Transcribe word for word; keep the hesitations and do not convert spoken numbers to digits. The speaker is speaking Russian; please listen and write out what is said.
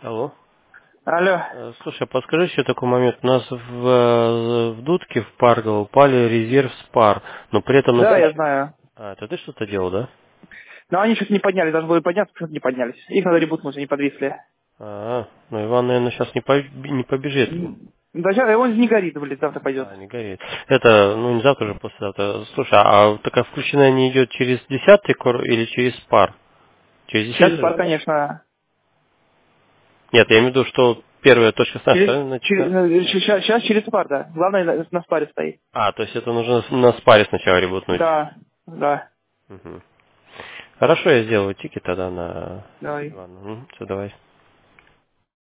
Алло. Алло. Э, Слушай, а подскажи еще такой момент. У нас в, э, в дудке в Парго упали резерв с пар, но при этом на Да, я следующий... знаю. А, это ты что-то делал, да? Но они что-то не подняли, должны были подняться, почему-то не поднялись. Их надо ребутнуть, они подвисли. А, ну Иван, наверное, сейчас не, по- не побежит. М, Да, сейчас он не горит, блин, завтра пойдет. А, не горит. Это, ну, не завтра уже, послезавтра. Слушай, а такая включенная не идет через десятый кор или через пар? Через Через десятый пар, же? конечно. Нет, я имею в виду, что первая точка с нашей Через, стороны начинает. сейчас, сейчас через пар, да. Главное, на, на спаре стоит. А, то есть это нужно на спаре сначала ребутнуть. Да, да. Мгм. Хорошо, я сделаю тикет тогда на Давай. Ивана. Все, давай.